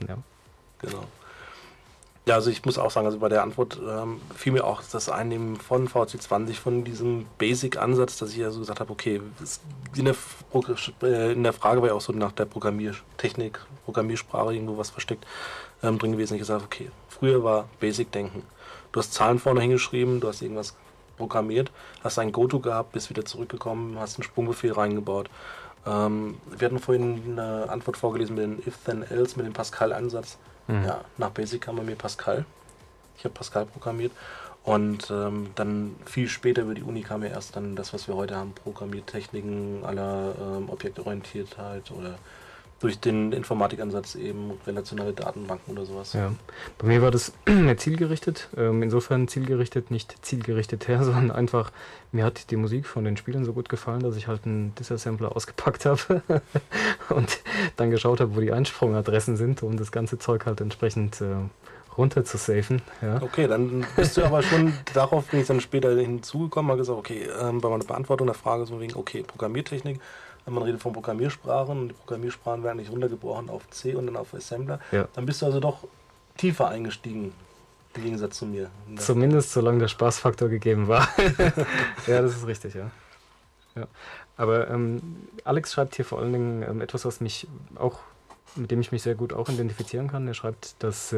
helfen, ja. Genau. Ja, also ich muss auch sagen, also bei der Antwort fiel mir auch das Einnehmen von VC20, von diesem Basic-Ansatz, dass ich ja so gesagt habe, okay, in der Frage war ja auch so nach der Programmiertechnik, Programmiersprache irgendwo was versteckt drin gewesen. Ich gesagt, okay, früher war Basic-Denken. Du hast Zahlen vorne hingeschrieben, du hast irgendwas programmiert, hast ein Goto gehabt, bist wieder zurückgekommen, hast einen Sprungbefehl reingebaut. Wir hatten vorhin eine Antwort vorgelesen mit dem If, Then, Else, mit dem Pascal-Ansatz. Ja, nach Basic kam bei mir Pascal. Ich habe Pascal programmiert. Und dann viel später über die Uni kam ja erst dann das, was wir heute haben, Programmiertechniken aller Objektorientiertheit oder durch den Informatikansatz eben relationale Datenbanken oder sowas. Ja. Bei mir war das mehr zielgerichtet. Insofern zielgerichtet, nicht zielgerichtet her, sondern einfach, mir hat die Musik von den Spielern so gut gefallen, dass ich halt einen Disassembler ausgepackt habe und dann geschaut habe, wo die Einsprungadressen sind, um das ganze Zeug halt entsprechend runter zu safen. Ja. Okay, dann bist du aber schon, darauf bin ich dann später hinzugekommen, habe gesagt, okay, bei meiner Beantwortung der Frage so wegen, okay, Programmiertechnik, man redet von Programmiersprachen und die Programmiersprachen werden nicht runtergebrochen auf C und dann auf Assembler, Ja. dann bist du also doch tiefer eingestiegen, im Gegensatz zu mir. Zumindest solange der Spaßfaktor gegeben war. Ja, das ist richtig, ja. Ja. Aber Alex schreibt hier vor allen Dingen etwas, was mich auch, mit dem ich mich sehr gut auch identifizieren kann. Er schreibt, dass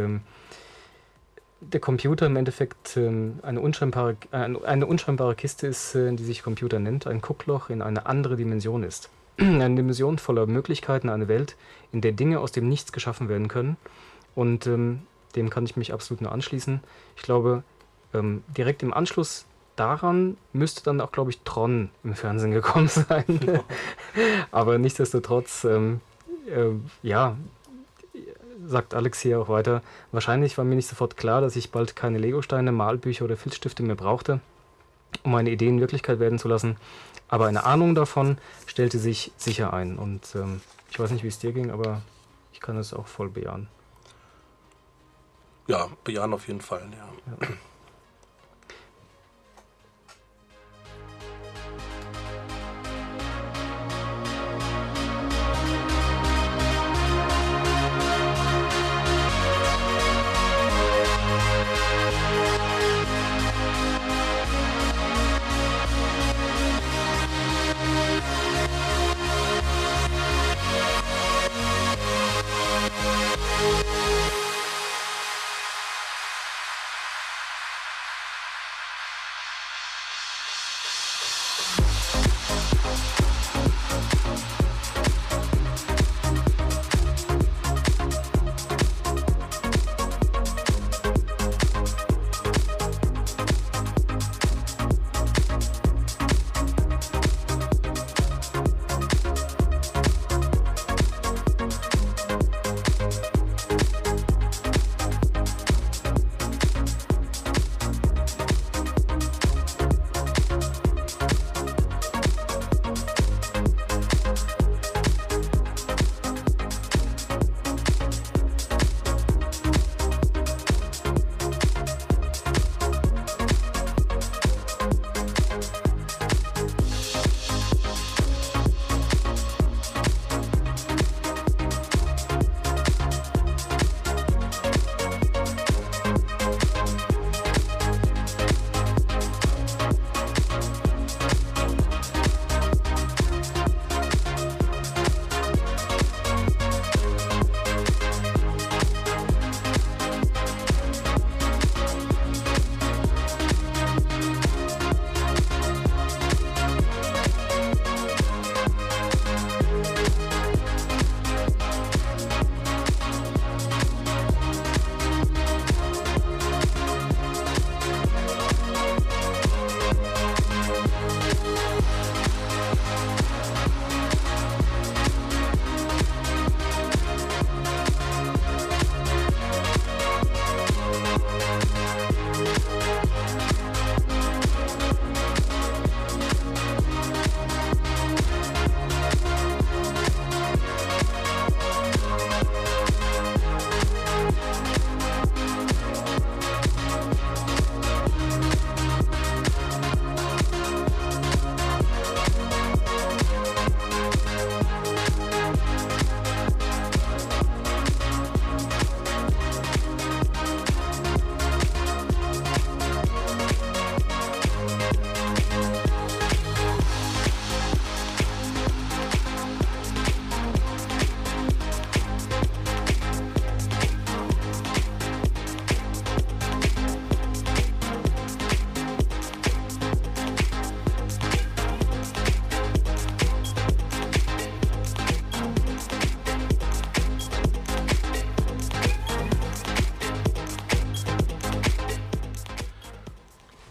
der Computer im Endeffekt eine unscheinbare Kiste ist, die sich Computer nennt, ein Guckloch in eine andere Dimension ist. Eine Dimension voller Möglichkeiten, eine Welt, in der Dinge aus dem Nichts geschaffen werden können. Und dem kann ich mich absolut nur anschließen. Ich glaube, direkt im Anschluss daran müsste dann auch, glaube ich, Tron im Fernsehen gekommen sein. Ja. Aber nichtsdestotrotz, ja, sagt Alex hier auch weiter, wahrscheinlich war mir nicht sofort klar, dass ich bald keine Legosteine, Malbücher oder Filzstifte mehr brauchte, um meine Ideen Wirklichkeit werden zu lassen. Aber eine Ahnung davon stellte sich sicher ein. Und ich weiß nicht, wie es dir ging, aber ich kann es auch voll bejahen. Ja, bejahen auf jeden Fall, ja.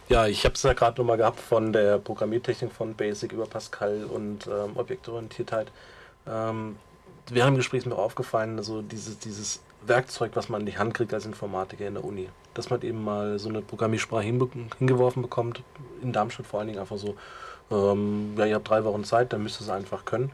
Ja, ich habe es ja gerade nochmal gehabt von der Programmiertechnik von Basic über Pascal und Objektorientiertheit. Während dem Gespräch ist mir aufgefallen, also dieses Werkzeug, was man in die Hand kriegt als Informatiker in der Uni, dass man eben mal so eine Programmiersprache hingeworfen bekommt, in Darmstadt vor allen Dingen einfach so, ja, ihr habt 3 Wochen Zeit, dann müsst ihr es einfach können.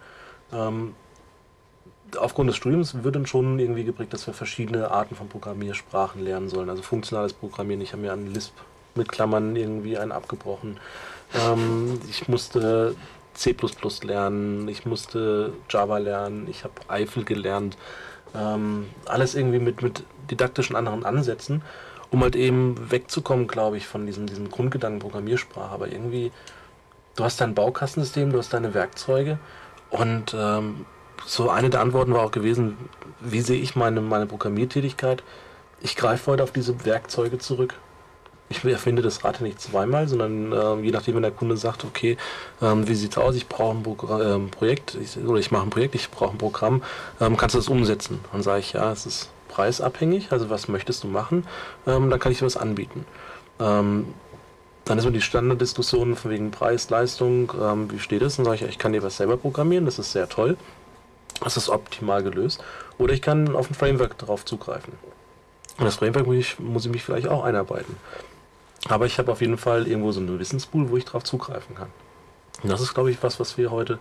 Aufgrund des Studiums wird dann schon irgendwie geprägt, dass wir verschiedene Arten von Programmiersprachen lernen sollen. Also funktionales Programmieren. Ich habe mir an Lisp mit Klammern irgendwie einen abgebrochen. Ich musste C++ lernen, ich musste Java lernen, ich habe Eiffel gelernt. Alles irgendwie mit didaktischen anderen Ansätzen, um halt eben wegzukommen, glaube ich, von diesem Grundgedanken Programmiersprache. Aber irgendwie, du hast dein Baukastensystem, du hast deine Werkzeuge und so eine der Antworten war auch gewesen, wie sehe ich meine Programmiertätigkeit? Ich greife heute auf diese Werkzeuge zurück. Ich erfinde das Rad nicht zweimal, sondern je nachdem, wenn der Kunde sagt, okay, wie sieht's aus, ich brauche ein Projekt, ich mache ein Projekt, ich brauche ein Programm, kannst du das umsetzen? Dann sage ich, ja, es ist preisabhängig, also was möchtest du machen? Dann kann ich dir was anbieten. Dann ist so die Standarddiskussion von wegen Preis, Leistung, wie steht es? Dann sage ich, ich kann dir was selber programmieren, das ist sehr toll. Das ist optimal gelöst. Oder ich kann auf ein Framework darauf zugreifen. Und das Framework muss ich mich vielleicht auch einarbeiten. Aber ich habe auf jeden Fall irgendwo so einen Wissenspool, wo ich darauf zugreifen kann. Und das ist, glaube ich, was wir heute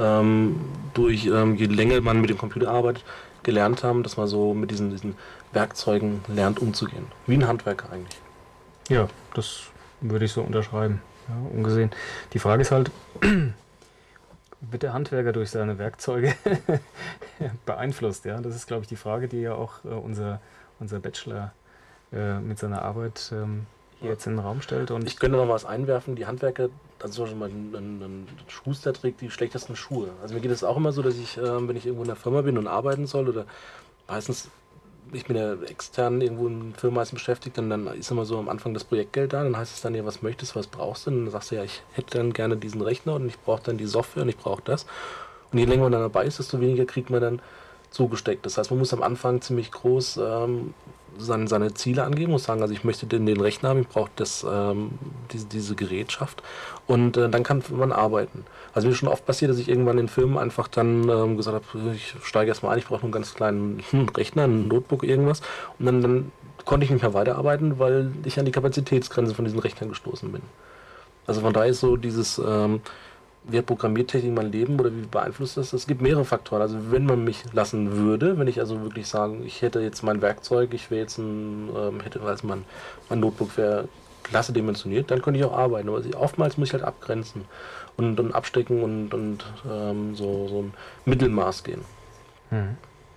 je länger man mit dem Computer arbeitet, gelernt haben, dass man so mit diesen Werkzeugen lernt umzugehen. Wie ein Handwerker eigentlich. Ja, das würde ich so unterschreiben. Ja, ungesehen. Die Frage ist halt, wird der Handwerker durch seine Werkzeuge beeinflusst? Ja? Das ist, glaube ich, die Frage, die ja auch unser Bachelor mit seiner Arbeit hier jetzt in den Raum stellt. Und ich könnte noch was einwerfen. Die Handwerker, also zum Beispiel ein Schuster trägt die schlechtesten Schuhe. Also mir geht es auch immer so, dass ich, wenn ich irgendwo in der Firma bin und arbeiten soll oder meistens ich bin ja extern irgendwo in der Firma beschäftigt, dann ist immer so am Anfang das Projektgeld da, dann heißt es dann, ja, was möchtest du, was brauchst du? Und dann sagst du, ja, ich hätte dann gerne diesen Rechner und ich brauche dann die Software und ich brauche das. Und je länger man dann dabei ist, desto weniger kriegt man dann zugesteckt. Das heißt, man muss am Anfang ziemlich groß seine Ziele angeben, muss sagen, also ich möchte den Rechner haben, ich brauche diese Gerätschaft und dann kann man arbeiten. Also mir ist schon oft passiert, dass ich irgendwann in Firmen einfach dann gesagt habe, ich steige erstmal ein, ich brauche nur einen ganz kleinen Rechner, ein Notebook, irgendwas und dann konnte ich nicht mehr weiterarbeiten, weil ich an die Kapazitätsgrenze von diesen Rechnern gestoßen bin. Also von daher ist so dieses wie hat Programmiertechnik mein Leben oder wie beeinflusst das? Es gibt mehrere Faktoren. Also wenn man mich lassen würde, wenn ich also wirklich sagen, ich hätte jetzt mein Werkzeug, ich wäre jetzt mein Notebook wäre klasse dimensioniert, dann könnte ich auch arbeiten. Aber oftmals muss ich halt abgrenzen und abstecken und so ein Mittelmaß gehen. Mhm.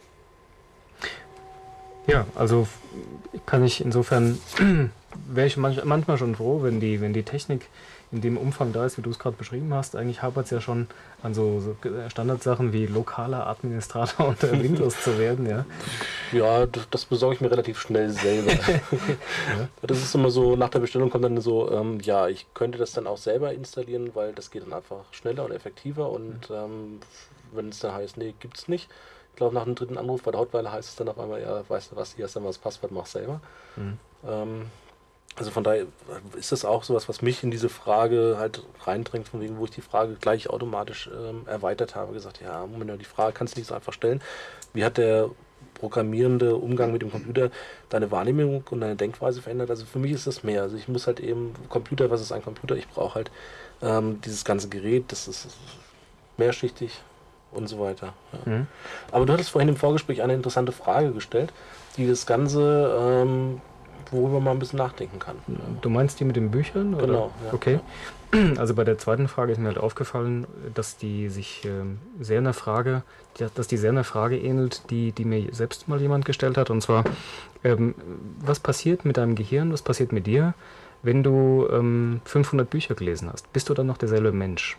Ja, also kann ich insofern, wäre ich manchmal schon froh, wenn die Technik in dem Umfang da ist, wie du es gerade beschrieben hast. Eigentlich hapert es ja schon an so Standardsachen wie lokaler Administrator unter Windows zu werden. Ja, ja, das besorge ich mir relativ schnell selber. Ja. Das ist immer so, nach der Bestellung kommt dann so, ja, ich könnte das dann auch selber installieren, weil das geht dann einfach schneller und effektiver und wenn es dann heißt, nee, gibt's nicht. Ich glaube, nach dem 3. Anruf bei der Hotweiler heißt es dann auf einmal, ja, weißt du was, hier hast du dann mal das Passwort, mach selber. Mhm. Also von daher ist das auch sowas, was mich in diese Frage halt reindrängt, von wegen, wo ich die Frage gleich automatisch erweitert habe, gesagt, ja, Moment, die Frage kannst du nicht so einfach stellen. Wie hat der programmierende Umgang mit dem Computer deine Wahrnehmung und deine Denkweise verändert? Also für mich ist das mehr. Also ich muss halt eben, Computer, was ist ein Computer? Ich brauche halt dieses ganze Gerät, das ist mehrschichtig und so weiter. Ja. Mhm. Aber du hattest vorhin im Vorgespräch eine interessante Frage gestellt, die das Ganze worüber man ein bisschen nachdenken kann. Du meinst die mit den Büchern? Oder? Genau. Ja. Okay. Also bei der zweiten Frage ist mir halt aufgefallen, dass die sich sehr einer Frage ähnelt, die mir selbst mal jemand gestellt hat. Und zwar, was passiert mit deinem Gehirn, was passiert mit dir, wenn du 500 Bücher gelesen hast? Bist du dann noch derselbe Mensch?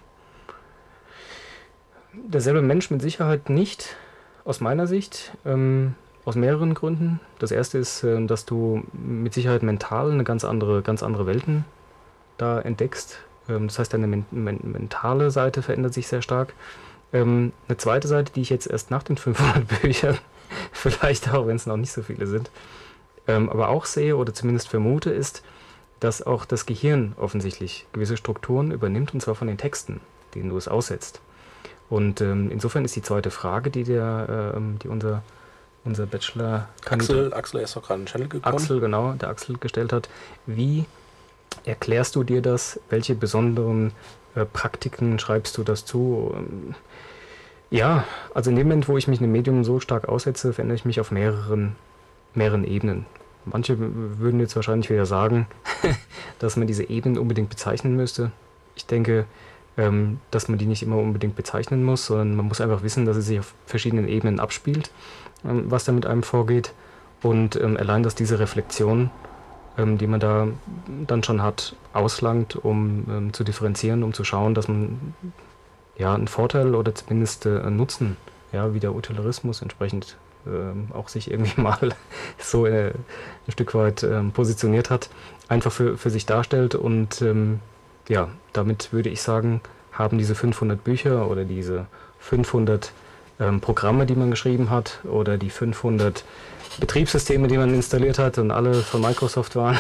Derselbe Mensch mit Sicherheit nicht, aus meiner Sicht. Aus mehreren Gründen. Das erste ist, dass du mit Sicherheit mental eine ganz andere Welten da entdeckst. Das heißt, deine mentale Seite verändert sich sehr stark. Eine zweite Seite, die ich jetzt erst nach den 500 Büchern, vielleicht auch, wenn es noch nicht so viele sind, aber auch sehe oder zumindest vermute, ist, dass auch das Gehirn offensichtlich gewisse Strukturen übernimmt, und zwar von den Texten, denen du es aussetzt. Und insofern ist die zweite Frage, die unser Bachelor... Axel ist doch gerade in den Channel gekommen. Axel, genau, der Axel gestellt hat. Wie erklärst du dir das? Welche besonderen Praktiken schreibst du das zu? Ja, also in dem Moment, wo ich mich einem Medium so stark aussetze, verändere ich mich auf mehreren Ebenen. Manche würden jetzt wahrscheinlich wieder sagen, dass man diese Ebenen unbedingt bezeichnen müsste. Ich denke, dass man die nicht immer unbedingt bezeichnen muss, sondern man muss einfach wissen, dass es sich auf verschiedenen Ebenen abspielt, was da mit einem vorgeht. Und allein, dass diese Reflexion, die man da dann schon hat, auslangt, um zu differenzieren, um zu schauen, dass man ja einen Vorteil oder zumindest einen Nutzen, ja, wie der Utilitarismus entsprechend auch sich irgendwie mal so ein Stück weit positioniert hat, einfach für sich darstellt. Und ja, damit würde ich sagen, haben diese 500 Bücher oder diese 500 Programme, die man geschrieben hat, oder die 500 Betriebssysteme, die man installiert hat und alle von Microsoft waren,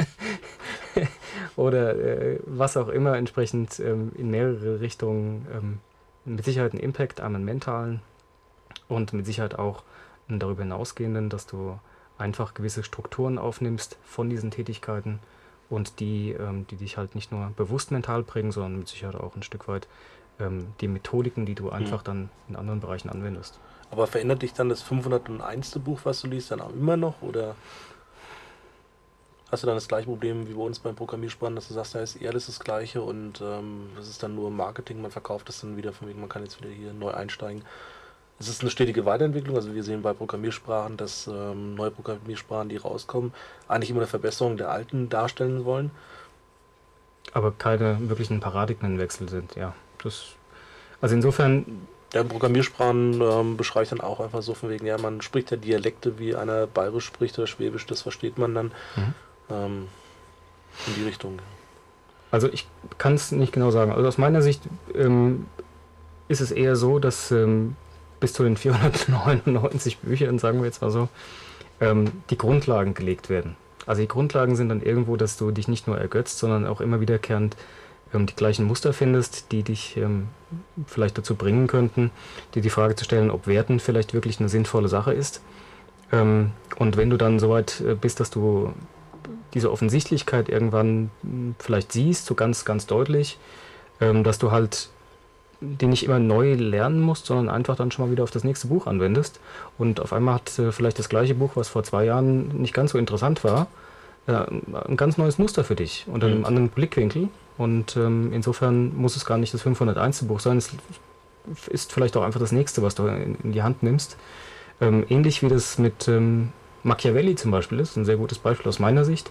oder was auch immer, entsprechend in mehrere Richtungen mit Sicherheit einen Impact, einen mentalen und mit Sicherheit auch einen darüber hinausgehenden, dass du einfach gewisse Strukturen aufnimmst von diesen Tätigkeiten und die dich halt nicht nur bewusst mental prägen, sondern mit Sicherheit auch ein Stück weit die Methodiken, die du einfach dann in anderen Bereichen anwendest. Aber verändert dich dann das 501. Buch, was du liest, dann auch immer noch? Oder hast du dann das gleiche Problem wie bei uns beim Programmiersprachen, dass du sagst, da ist eher alles das Gleiche und das ist dann nur Marketing, man verkauft das dann wieder von wegen, man kann jetzt wieder hier neu einsteigen. Es ist eine stetige Weiterentwicklung, also wir sehen bei Programmiersprachen, dass neue Programmiersprachen, die rauskommen, eigentlich immer eine Verbesserung der alten darstellen wollen. Aber keine wirklichen Paradigmenwechsel sind, ja. Also insofern... Ja, Programmiersprachen beschreibe ich dann auch einfach so von wegen, ja, man spricht ja Dialekte, wie einer Bayerisch spricht oder Schwäbisch, das versteht man dann in die Richtung. Also ich kann es nicht genau sagen. Also aus meiner Sicht ist es eher so, dass bis zu den 499 Büchern, sagen wir jetzt mal so, die Grundlagen gelegt werden. Also die Grundlagen sind dann irgendwo, dass du dich nicht nur ergötzt, sondern auch immer wiederkehrend die gleichen Muster findest, die dich vielleicht dazu bringen könnten, dir die Frage zu stellen, ob Werten vielleicht wirklich eine sinnvolle Sache ist. Und wenn du dann soweit bist, dass du diese Offensichtlichkeit irgendwann vielleicht siehst, so ganz, ganz deutlich, dass du halt die nicht immer neu lernen musst, sondern einfach dann schon mal wieder auf das nächste Buch anwendest. Und auf einmal hat vielleicht das gleiche Buch, was vor 2 Jahren nicht ganz so interessant war, ein ganz neues Muster für dich unter einem anderen Blickwinkel. Und insofern muss es gar nicht das 501. Buch sein. Es ist vielleicht auch einfach das nächste, was du in die Hand nimmst. Ähnlich wie das mit Machiavelli zum Beispiel ist, ein sehr gutes Beispiel aus meiner Sicht.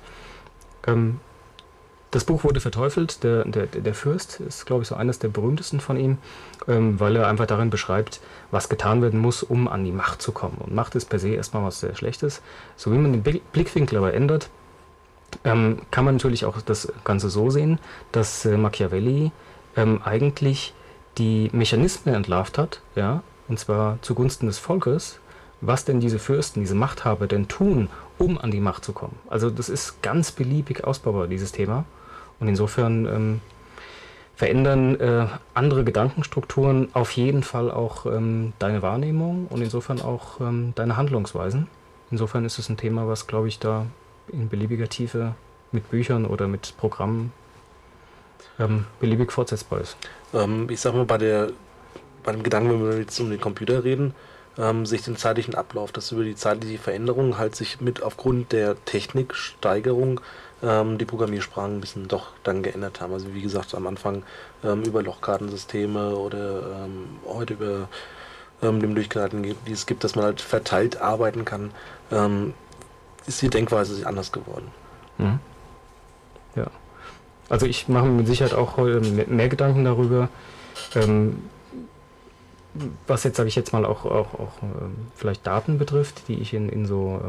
Das Buch wurde verteufelt. Der Fürst ist, glaube ich, so eines der berühmtesten von ihm, weil er einfach darin beschreibt, was getan werden muss, um an die Macht zu kommen. Und Macht ist per se erstmal was sehr Schlechtes. So wie man den Blickwinkel aber ändert, kann man natürlich auch das Ganze so sehen, dass Machiavelli eigentlich die Mechanismen entlarvt hat, ja, und zwar zugunsten des Volkes, was denn diese Fürsten, diese Machthaber denn tun, um an die Macht zu kommen. Also das ist ganz beliebig ausbaubar, dieses Thema. Und insofern verändern andere Gedankenstrukturen auf jeden Fall auch deine Wahrnehmung und insofern auch deine Handlungsweisen. Insofern ist es ein Thema, was, glaube ich, da in beliebiger Tiefe mit Büchern oder mit Programmen beliebig fortsetzbar ist. Ich sag mal, bei dem Gedanken, wenn wir jetzt um den Computer reden, sich den zeitlichen Ablauf, dass über die zeitliche Veränderung halt sich mit aufgrund der Techniksteigerung die Programmiersprachen ein bisschen doch dann geändert haben. Also wie gesagt, am Anfang über Lochkartensysteme oder heute über die Möglichkeiten, die es gibt, dass man halt verteilt arbeiten kann, ist die Denkweise anders geworden. Mhm. Ja. Also ich mache mir mit Sicherheit auch heute mehr Gedanken darüber, was jetzt, sage ich jetzt mal, auch vielleicht Daten betrifft, die ich in so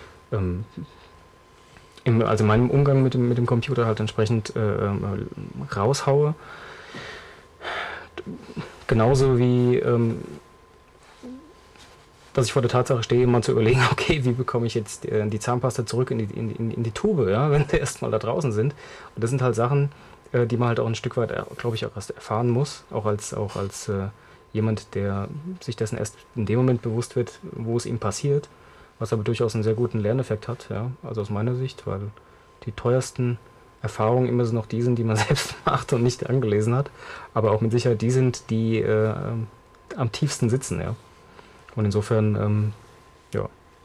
also meinem Umgang mit dem Computer halt entsprechend raushaue. Genauso wie dass ich vor der Tatsache stehe, mal zu überlegen, okay, wie bekomme ich jetzt die Zahnpasta zurück in die Tube, ja, wenn wir erstmal da draußen sind. Und das sind halt Sachen, die man halt auch ein Stück weit, glaube ich, auch erst erfahren muss, auch als jemand, der sich dessen erst in dem Moment bewusst wird, wo es ihm passiert, was aber durchaus einen sehr guten Lerneffekt hat, ja, also aus meiner Sicht, weil die teuersten Erfahrungen immer so noch die sind, die man selbst macht und nicht angelesen hat, aber auch mit Sicherheit die sind, die am tiefsten sitzen, ja. Und insofern, ja.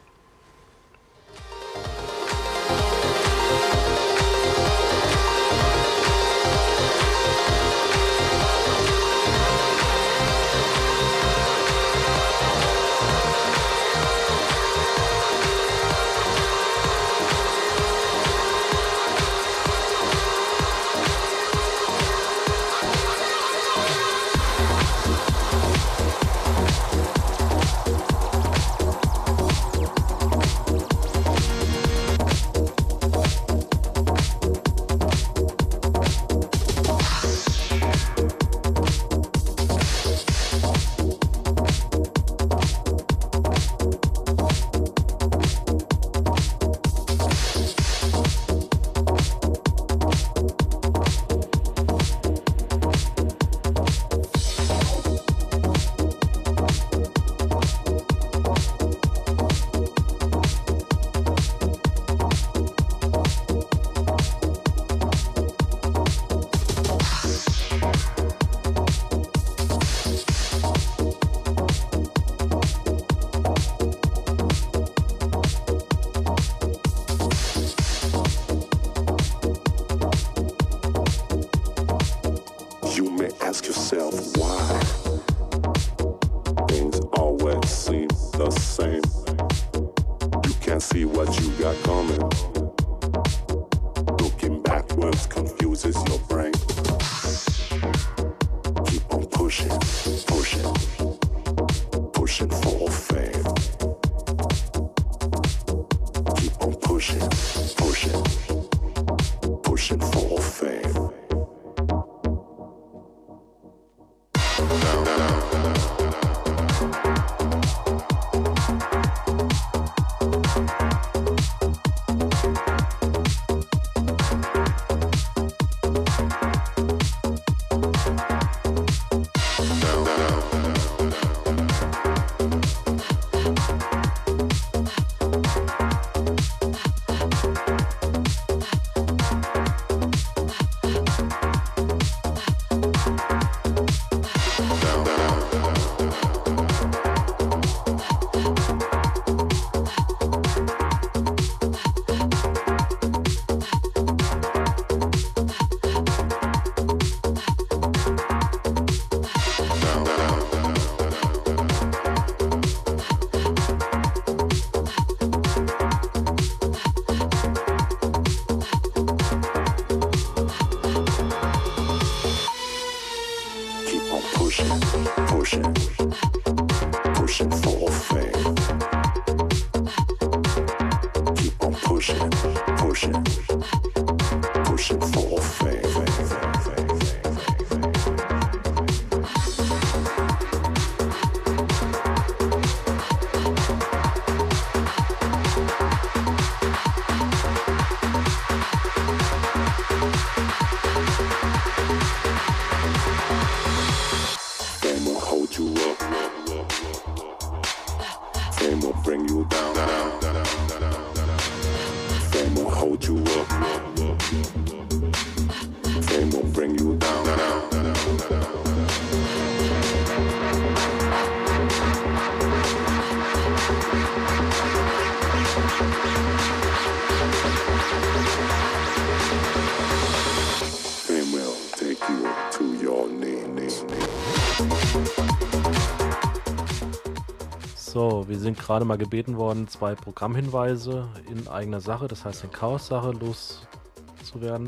So, wir sind gerade mal gebeten worden, 2 Programmhinweise in eigener Sache, das heißt in Chaos-Sache, loszuwerden.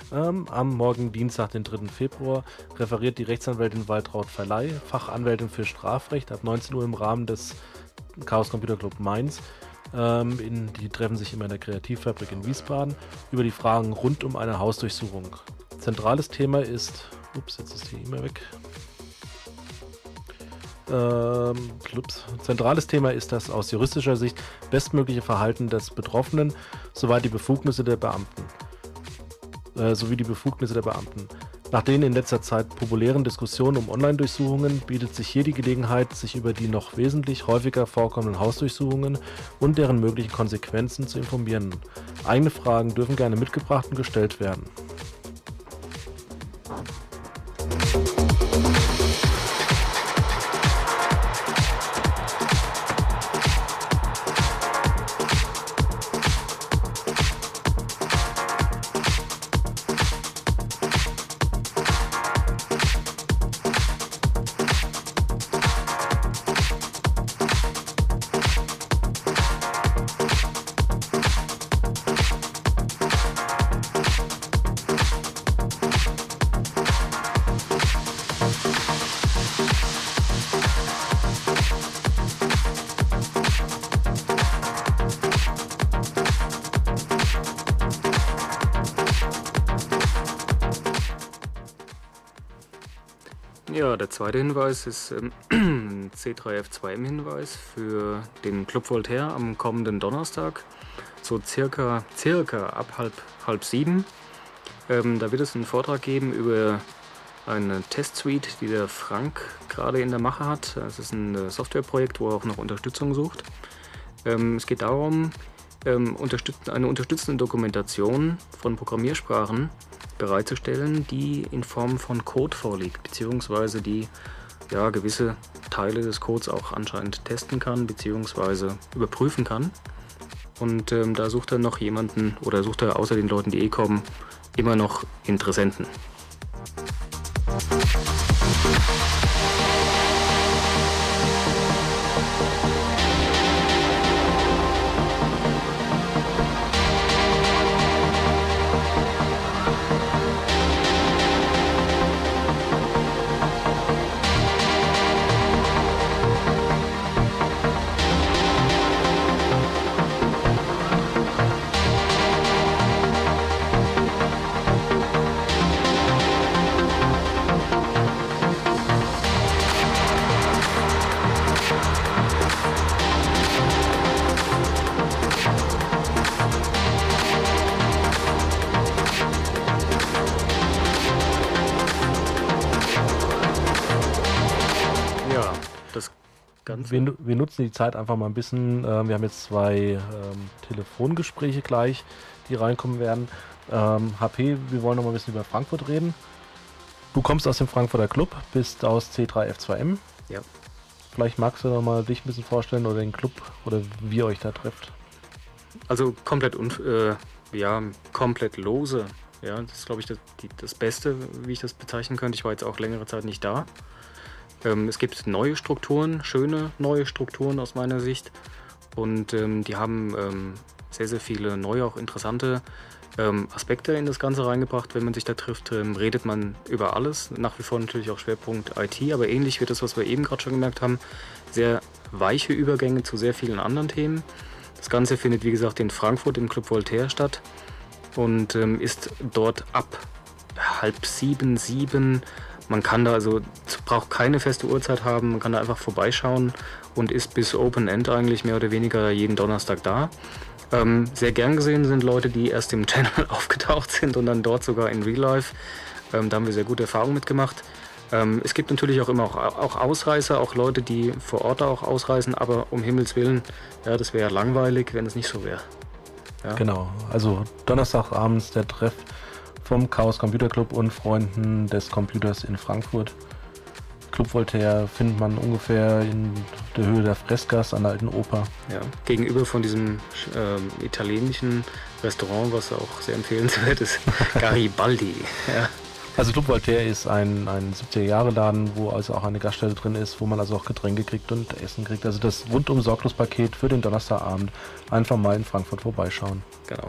Am morgen Dienstag, den 3. Februar, referiert die Rechtsanwältin Waltraud Verleih, Fachanwältin für Strafrecht, ab 19 Uhr im Rahmen des Chaos Computer Club Mainz. Die treffen sich immer in der Kreativfabrik in Wiesbaden über die Fragen rund um eine Hausdurchsuchung. Zentrales Thema ist, jetzt ist die E-Mail weg. Zentrales Thema ist das aus juristischer Sicht bestmögliche Verhalten des Betroffenen sowie die Befugnisse der Beamten. Nach den in letzter Zeit populären Diskussionen um Online-Durchsuchungen bietet sich hier die Gelegenheit, sich über die noch wesentlich häufiger vorkommenden Hausdurchsuchungen und deren möglichen Konsequenzen zu informieren. Eigene Fragen dürfen gerne mitgebracht und gestellt werden. Ja, der zweite Hinweis ist ein C3F2M-Hinweis für den Club Voltaire am kommenden Donnerstag, so circa ab halb sieben. Da wird es einen Vortrag geben über eine Testsuite, die der Frank gerade in der Mache hat. Das ist ein Softwareprojekt, wo er auch noch Unterstützung sucht. Es geht darum, eine unterstützende Dokumentation von Programmiersprachen bereitzustellen, die in Form von Code vorliegt, beziehungsweise die gewisse Teile des Codes auch anscheinend testen kann, beziehungsweise überprüfen kann. Und da sucht er noch jemanden, oder sucht er außer den Leuten, die kommen, immer noch Interessenten. Wir nutzen die Zeit einfach mal ein bisschen. Wir haben jetzt 2 Telefongespräche gleich, die reinkommen werden. HP, wir wollen noch mal ein bisschen über Frankfurt reden. Du kommst aus dem Frankfurter Club, bist aus C3F2M. Ja. Vielleicht magst du noch mal dich ein bisschen vorstellen oder den Club oder wie ihr euch da trefft. Also komplett komplett lose. Ja, das ist, glaube ich, das Beste, wie ich das bezeichnen könnte. Ich war jetzt auch längere Zeit nicht da. Es gibt neue Strukturen, schöne neue Strukturen aus meiner Sicht. Und die haben sehr, sehr viele neue, auch interessante Aspekte in das Ganze reingebracht. Wenn man sich da trifft, redet man über alles. Nach wie vor natürlich auch Schwerpunkt IT, aber ähnlich wie das, was wir eben gerade schon gemerkt haben, sehr weiche Übergänge zu sehr vielen anderen Themen. Das Ganze findet, wie gesagt, in Frankfurt im Club Voltaire statt und ist dort ab 6:30, 7. Man kann da braucht keine feste Uhrzeit haben, man kann da einfach vorbeischauen und ist bis Open End eigentlich mehr oder weniger jeden Donnerstag da. Sehr gern gesehen sind Leute, die erst im Channel aufgetaucht sind und dann dort sogar in Real Life. Da haben wir sehr gute Erfahrungen mitgemacht. Es gibt natürlich auch immer auch Ausreißer, auch Leute, die vor Ort auch ausreisen, aber um Himmels Willen, ja, das wäre ja langweilig, wenn es nicht so wäre. Ja? Genau, also Donnerstagabends der Treff vom Chaos Computer Club und Freunden des Computers in Frankfurt. Club Voltaire findet man ungefähr in der Höhe der Freskas an der Alten Oper. Ja, gegenüber von diesem italienischen Restaurant, was auch sehr empfehlenswert ist, Garibaldi. Ja. Also Club Voltaire ist ein 70er-Jahre-Laden, wo also auch eine Gaststätte drin ist, wo man also auch Getränke kriegt und Essen kriegt. Also das rundum sorglos Paket für den Donnerstagabend. Einfach mal in Frankfurt vorbeischauen. Genau.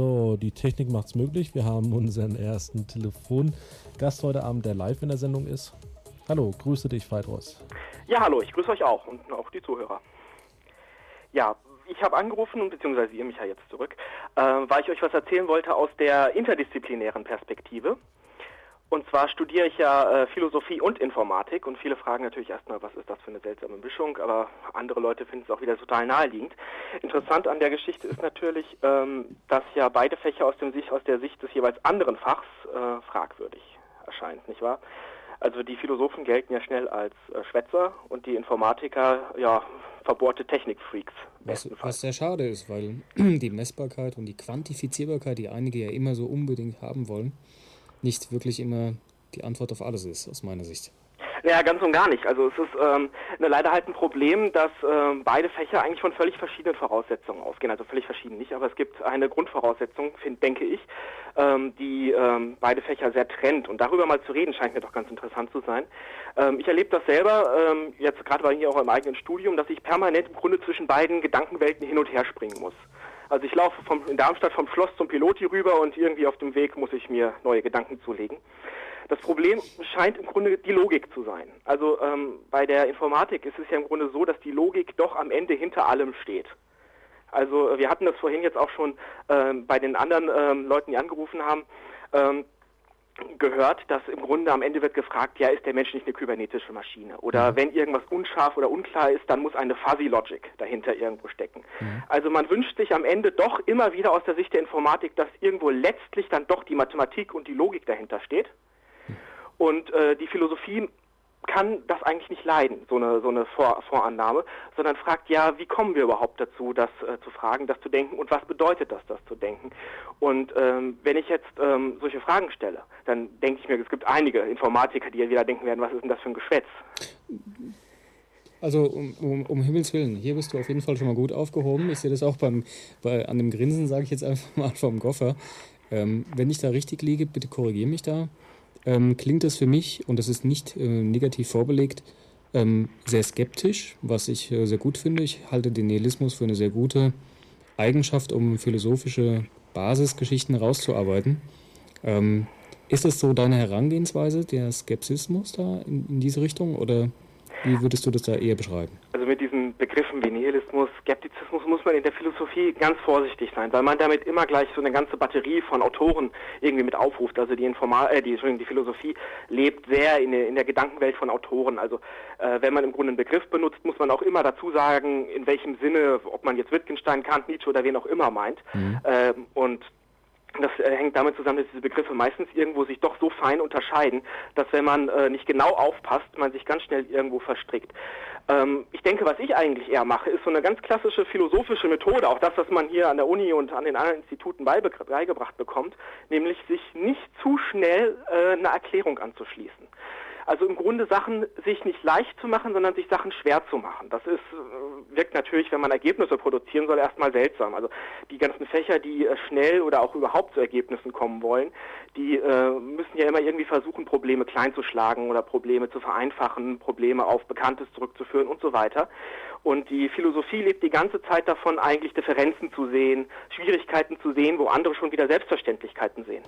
So, die Technik macht's möglich. Wir haben unseren ersten Telefongast heute Abend, der live in der Sendung ist. Hallo, grüße dich, Veidros. Ja, hallo, ich grüße euch auch und auch die Zuhörer. Ja, ich habe angerufen, beziehungsweise ihr mich ja jetzt zurück, weil ich euch was erzählen wollte aus der interdisziplinären Perspektive. Und zwar studiere ich ja Philosophie und Informatik und viele fragen natürlich erstmal, was ist das für eine seltsame Mischung, aber andere Leute finden es auch wieder total naheliegend. Interessant an der Geschichte ist natürlich, dass ja beide Fächer aus der Sicht des jeweils anderen Fachs fragwürdig erscheint, nicht wahr? Also die Philosophen gelten ja schnell als Schwätzer und die Informatiker, ja, verbohrte Technikfreaks. Was sehr schade ist, weil die Messbarkeit und die Quantifizierbarkeit, die einige ja immer so unbedingt haben wollen, nicht wirklich immer die Antwort auf alles ist, aus meiner Sicht. Naja, ganz und gar nicht. Also es ist leider halt ein Problem, dass beide Fächer eigentlich von völlig verschiedenen Voraussetzungen ausgehen. Also völlig verschieden nicht, aber es gibt eine Grundvoraussetzung, denke ich, die beide Fächer sehr trennt. Und darüber mal zu reden, scheint mir doch ganz interessant zu sein. Ich erlebe das selber, jetzt gerade bei mir auch im eigenen Studium, dass ich permanent im Grunde zwischen beiden Gedankenwelten hin und her springen muss. Also ich laufe in Darmstadt vom Schloss zum Piloti rüber und irgendwie auf dem Weg muss ich mir neue Gedanken zulegen. Das Problem scheint im Grunde die Logik zu sein. Also bei der Informatik ist es ja im Grunde so, dass die Logik doch am Ende hinter allem steht. Also wir hatten das vorhin jetzt auch schon bei den anderen Leuten, die angerufen haben, gehört, dass im Grunde am Ende wird gefragt, ja, ist der Mensch nicht eine kybernetische Maschine? Oder wenn irgendwas unscharf oder unklar ist, dann muss eine Fuzzy Logic dahinter irgendwo stecken. Also man wünscht sich am Ende doch immer wieder aus der Sicht der Informatik, dass irgendwo letztlich dann doch die Mathematik und die Logik dahinter steht. Und die Philosophie kann das eigentlich nicht leiden, so eine Vorannahme, sondern fragt, ja, wie kommen wir überhaupt dazu, das zu fragen, das zu denken und was bedeutet das zu denken? Und wenn ich jetzt solche Fragen stelle, dann denke ich mir, es gibt einige Informatiker, die ja wieder denken werden, was ist denn das für ein Geschwätz? Also um Himmels Willen, hier bist du auf jeden Fall schon mal gut aufgehoben. Ich sehe das auch an dem Grinsen, sage ich jetzt einfach mal vom Goffer. Wenn ich da richtig liege, bitte korrigiere mich da. Klingt das für mich, und das ist nicht negativ vorbelegt, sehr skeptisch, was ich sehr gut finde. Ich halte den Nihilismus für eine sehr gute Eigenschaft, um philosophische Basisgeschichten rauszuarbeiten. Ist das so deine Herangehensweise, der Skepsismus da in diese Richtung, oder wie würdest du das da eher beschreiben? Also mit diesen Begriffen wie Nihilismus, Skeptizismus muss man in der Philosophie ganz vorsichtig sein, weil man damit immer gleich so eine ganze Batterie von Autoren irgendwie mit aufruft. Also die Philosophie lebt sehr in der Gedankenwelt von Autoren. Also wenn man im Grunde einen Begriff benutzt, muss man auch immer dazu sagen, in welchem Sinne, ob man jetzt Wittgenstein, Kant, Nietzsche oder wen auch immer meint. Und das hängt damit zusammen, dass diese Begriffe meistens irgendwo sich doch so fein unterscheiden, dass wenn man nicht genau aufpasst, man sich ganz schnell irgendwo verstrickt. Ich denke, was ich eigentlich eher mache, ist so eine ganz klassische philosophische Methode, auch das, was man hier an der Uni und an den anderen Instituten beigebracht bekommt, nämlich sich nicht zu schnell eine Erklärung anzuschließen. Also im Grunde Sachen sich nicht leicht zu machen, sondern sich Sachen schwer zu machen. Das wirkt natürlich, wenn man Ergebnisse produzieren soll, erstmal seltsam. Also die ganzen Fächer, die schnell oder auch überhaupt zu Ergebnissen kommen wollen, die müssen ja immer irgendwie versuchen, Probleme klein zu schlagen oder Probleme zu vereinfachen, Probleme auf Bekanntes zurückzuführen und so weiter. Und die Philosophie lebt die ganze Zeit davon, eigentlich Differenzen zu sehen, Schwierigkeiten zu sehen, wo andere schon wieder Selbstverständlichkeiten sehen.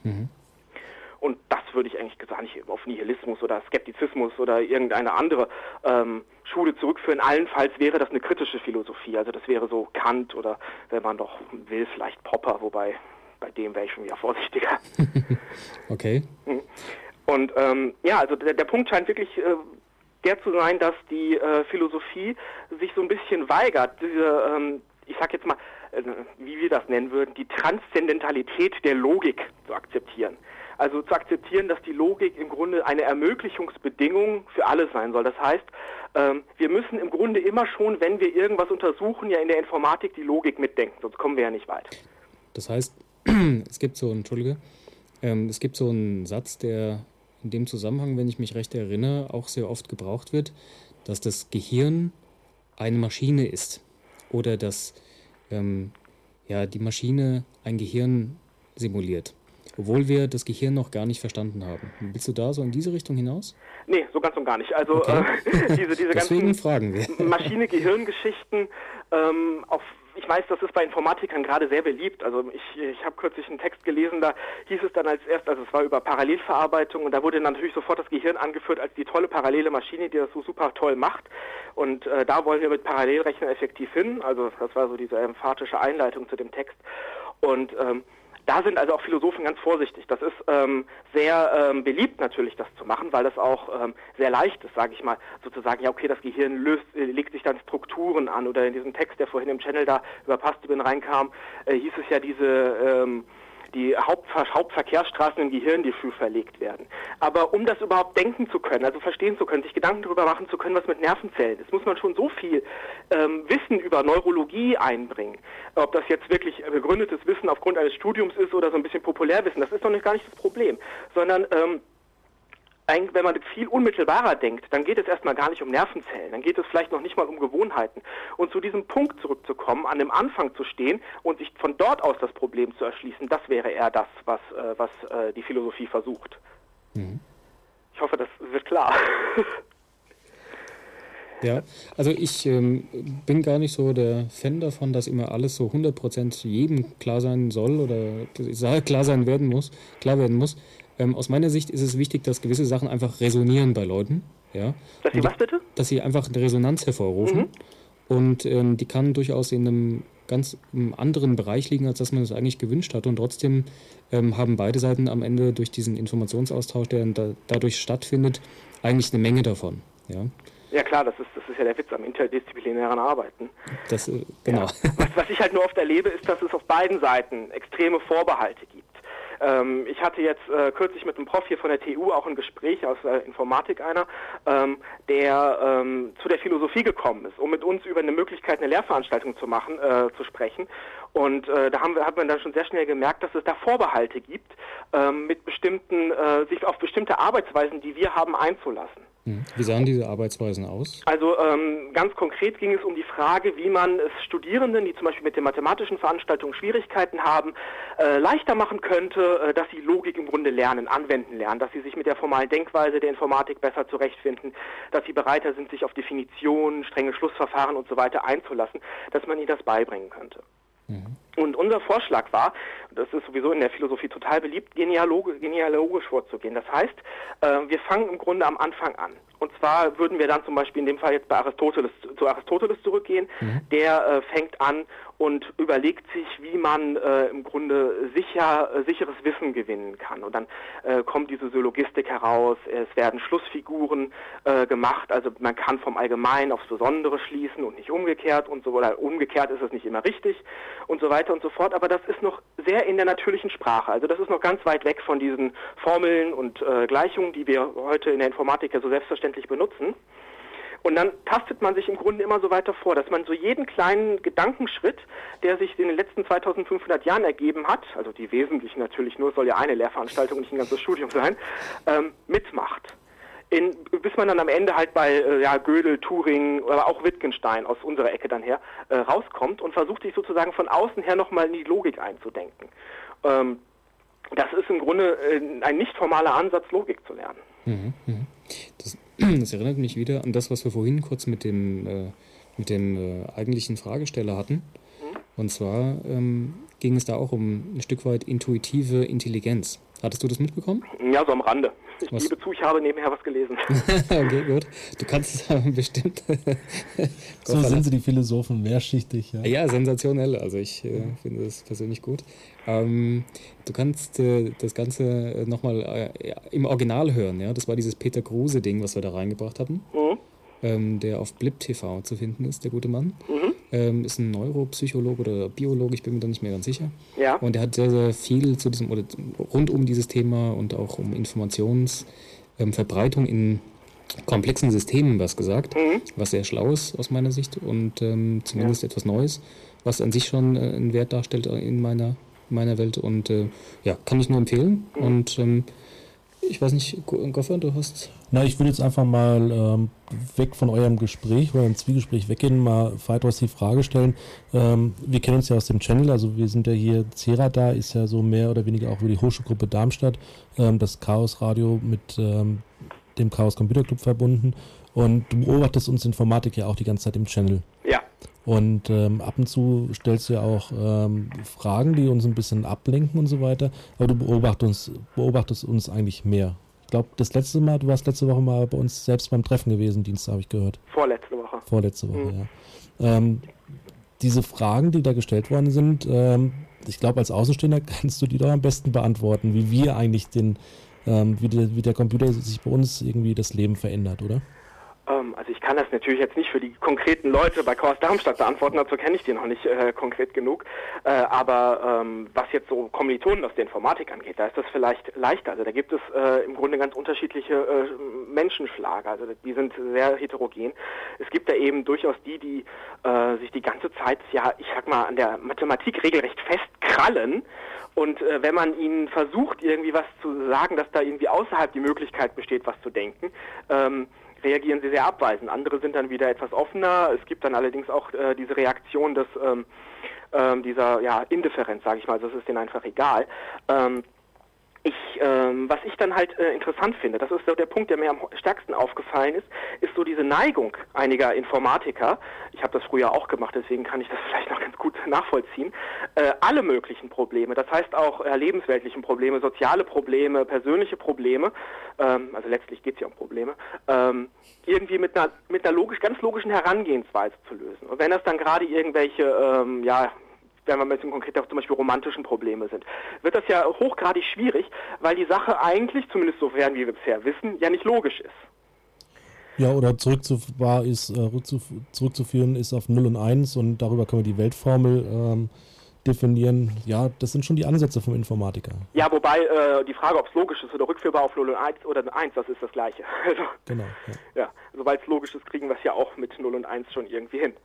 Und das würde ich eigentlich gar nicht auf Nihilismus oder Skeptizismus oder irgendeine andere Schule zurückführen. Allenfalls wäre das eine kritische Philosophie. Also das wäre so Kant oder, wenn man doch will, vielleicht Popper, wobei bei dem wäre ich schon wieder vorsichtiger. Okay. Und also der Punkt scheint wirklich der zu sein, dass die Philosophie sich so ein bisschen weigert, diese, ich sag jetzt mal, wie wir das nennen würden, die Transzendentalität der Logik zu akzeptieren. Also zu akzeptieren, dass die Logik im Grunde eine Ermöglichungsbedingung für alles sein soll. Das heißt, wir müssen im Grunde immer schon, wenn wir irgendwas untersuchen, ja in der Informatik die Logik mitdenken, sonst kommen wir ja nicht weit. Das heißt, es gibt so einen Satz, der in dem Zusammenhang, wenn ich mich recht erinnere, auch sehr oft gebraucht wird, dass das Gehirn eine Maschine ist oder dass die Maschine ein Gehirn simuliert. Obwohl wir das Gehirn noch gar nicht verstanden haben. Willst du da so in diese Richtung hinaus? Nee, so ganz und gar nicht. Also okay. diese Deswegen ganzen fragen wir. Maschine-Gehirn-Geschichten, ich weiß, das ist bei Informatikern gerade sehr beliebt. Also ich habe kürzlich einen Text gelesen, da hieß es dann als erst, also es war über Parallelverarbeitung und da wurde dann natürlich sofort das Gehirn angeführt als die tolle parallele Maschine, die das so super toll macht. Und da wollen wir mit Parallelrechner effektiv hin. Also das war so diese emphatische Einleitung zu dem Text. Und da sind also auch Philosophen ganz vorsichtig. Das ist sehr beliebt natürlich, das zu machen, weil das auch sehr leicht ist, sage ich mal, sozusagen, ja okay, das Gehirn legt sich dann Strukturen an. Oder in diesem Text, der vorhin im Channel da über Pastibin reinkam, hieß es ja die Hauptverkehrsstraßen im Gehirn, die früh verlegt werden. Aber um das überhaupt denken zu können, also verstehen zu können, sich Gedanken darüber machen zu können, was mit Nervenzellen ist, muss man schon so viel Wissen über Neurologie einbringen. Ob das jetzt wirklich begründetes Wissen aufgrund eines Studiums ist oder so ein bisschen Populärwissen, das ist doch gar nicht das Problem, sondern wenn man viel unmittelbarer denkt, dann geht es erstmal gar nicht um Nervenzellen, dann geht es vielleicht noch nicht mal um Gewohnheiten. Und zu diesem Punkt zurückzukommen, an dem Anfang zu stehen und sich von dort aus das Problem zu erschließen, das wäre eher das, was die Philosophie versucht. Mhm. Ich hoffe, das wird klar. Ja, also ich bin gar nicht so der Fan davon, dass immer alles so 100% jedem klar sein soll oder klar werden muss. Aus meiner Sicht ist es wichtig, dass gewisse Sachen einfach resonieren bei Leuten. Ja? Dass sie was bitte? Dass sie einfach eine Resonanz hervorrufen. Mhm. Und die kann durchaus in einem ganz anderen Bereich liegen, als dass man es eigentlich gewünscht hat. Und trotzdem haben beide Seiten am Ende durch diesen Informationsaustausch, der dadurch stattfindet, eigentlich eine Menge davon. Ja, ja klar, das ist ja der Witz am interdisziplinären Arbeiten. Genau. Ja. Was ich halt nur oft erlebe, ist, dass es auf beiden Seiten extreme Vorbehalte gibt. Ich hatte jetzt kürzlich mit einem Prof hier von der TU auch ein Gespräch aus Informatik der zu der Philosophie gekommen ist, um mit uns über eine Möglichkeit, eine Lehrveranstaltung zu machen, zu sprechen. Und da hat man dann schon sehr schnell gemerkt, dass es da Vorbehalte gibt, mit sich auf bestimmte Arbeitsweisen, die wir haben, einzulassen. Wie sahen diese Arbeitsweisen aus? Also ganz konkret ging es um die Frage, wie man es Studierenden, die zum Beispiel mit den mathematischen Veranstaltungen Schwierigkeiten haben, leichter machen könnte, dass sie Logik im Grunde lernen, anwenden lernen, dass sie sich mit der formalen Denkweise der Informatik besser zurechtfinden, dass sie bereiter sind, sich auf Definitionen, strenge Schlussverfahren und so weiter einzulassen, dass man ihnen das beibringen könnte. Mhm. Und unser Vorschlag war, das ist sowieso in der Philosophie total beliebt, genealogisch vorzugehen. Das heißt, wir fangen im Grunde am Anfang an. Und zwar würden wir dann zum Beispiel in dem Fall jetzt zu Aristoteles zurückgehen. Mhm. Der fängt an und überlegt sich, wie man im Grunde sicheres Wissen gewinnen kann. Und dann kommt diese Syllogistik heraus, es werden Schlussfiguren gemacht, also man kann vom Allgemeinen aufs Besondere schließen und nicht umgekehrt und so, oder umgekehrt ist es nicht immer richtig und so weiter und so fort, aber das ist noch sehr in der natürlichen Sprache, also das ist noch ganz weit weg von diesen Formeln und Gleichungen, die wir heute in der Informatik ja so selbstverständlich benutzen. Und dann tastet man sich im Grunde immer so weiter vor, dass man so jeden kleinen Gedankenschritt, der sich in den letzten 2500 Jahren ergeben hat, also die wesentlichen natürlich nur, soll ja eine Lehrveranstaltung, nicht ein ganzes Studium sein, mitmacht. Bis man dann am Ende halt bei Gödel, Turing, aber auch Wittgenstein aus unserer Ecke dann her rauskommt und versucht sich sozusagen von außen her nochmal in die Logik einzudenken. Das ist im Grunde ein nicht formaler Ansatz, Logik zu lernen. Mhm, mhm. Das erinnert mich wieder an das, was wir vorhin kurz mit dem eigentlichen Fragesteller hatten. Mhm. Und zwar ging es da auch um ein Stück weit intuitive Intelligenz. Hattest du das mitbekommen? Ja, so am Rande. Ich gebe zu, ich habe nebenher was gelesen. Okay, gut. Du kannst es aber bestimmt. So sind sie, die Philosophen, mehrschichtig. Ja, sensationell. Also ich finde das persönlich gut. Du kannst das Ganze nochmal im Original hören. Ja? Das war dieses Peter Kruse-Ding, was wir da reingebracht hatten. Mhm. Der auf Blip TV zu finden ist, der gute Mann. Mhm. Ist ein Neuropsychologe oder Biologe, ich bin mir da nicht mehr ganz sicher. Ja. Und er hat sehr, sehr viel zu diesem, oder rund um dieses Thema und auch um Informationsverbreitung in komplexen Systemen was gesagt, was sehr schlau ist aus meiner Sicht und zumindest etwas Neues, was an sich schon einen Wert darstellt in meiner Welt und kann ich nur empfehlen. Und ich weiß nicht, Goffer, du hast... Na, ich würde jetzt einfach mal weg von eurem Gespräch oder im Zwiegespräch weggehen, mal weiter die Frage stellen. Wir kennen uns ja aus dem Channel, also wir sind ja hier, CERADA ist ja so mehr oder weniger auch über die Hochschulgruppe Darmstadt, das Chaos Radio mit dem Chaos Computer Club verbunden und du beobachtest uns Informatik ja auch die ganze Zeit im Channel. Ja. Und ab und zu stellst du ja auch Fragen, die uns ein bisschen ablenken und so weiter. Aber du beobachtest uns eigentlich mehr. Ich glaube, du warst letzte Woche mal bei uns selbst beim Treffen gewesen, Dienstag, habe ich gehört. Vorletzte Woche, ja. Diese Fragen, die da gestellt worden sind, ich glaube, als Außenstehender kannst du die doch am besten beantworten, wie wir eigentlich wie der Computer sich bei uns irgendwie das Leben verändert, oder? Also ich kann das natürlich jetzt nicht für die konkreten Leute bei Course Darmstadt beantworten, dazu kenne ich die noch nicht konkret genug. Aber was jetzt so Kommilitonen aus der Informatik angeht, da ist das vielleicht leichter. Also da gibt es im Grunde ganz unterschiedliche Menschenschlager. Also die sind sehr heterogen. Es gibt da eben durchaus die sich die ganze Zeit, ja, ich sag mal, an der Mathematik regelrecht festkrallen. Und wenn man ihnen versucht, irgendwie was zu sagen, dass da irgendwie außerhalb die Möglichkeit besteht, was zu denken, reagieren sie sehr abweisend. Andere sind dann wieder etwas offener. Es gibt dann allerdings auch diese Reaktion dieser Indifferenz, sage ich mal. Also es ist denen einfach egal. Was ich dann halt interessant finde, das ist so der Punkt, der mir am stärksten aufgefallen ist so diese Neigung einiger Informatiker, ich habe das früher auch gemacht, deswegen kann ich das vielleicht noch ganz gut nachvollziehen, alle möglichen Probleme, das heißt auch lebensweltlichen Probleme, soziale Probleme, persönliche Probleme, also letztlich geht es ja um Probleme, irgendwie mit einer ganz logischen Herangehensweise zu lösen. Und wenn das dann gerade irgendwelche, wenn wir ein bisschen konkreter zum Beispiel romantischen Probleme sind, wird das ja hochgradig schwierig, weil die Sache eigentlich, zumindest sofern wie wir bisher wissen, ja nicht logisch ist. Ja, oder zurückzuführen ist auf 0 und 1 und darüber können wir die Weltformel definieren. Ja, das sind schon die Ansätze vom Informatiker. Ja, wobei die Frage, ob es logisch ist oder rückführbar auf 0 und 1 oder 1, das ist das Gleiche. Also, genau. Ja, sobald es logisch ist, kriegen wir es ja auch mit 0 und 1 schon irgendwie hin.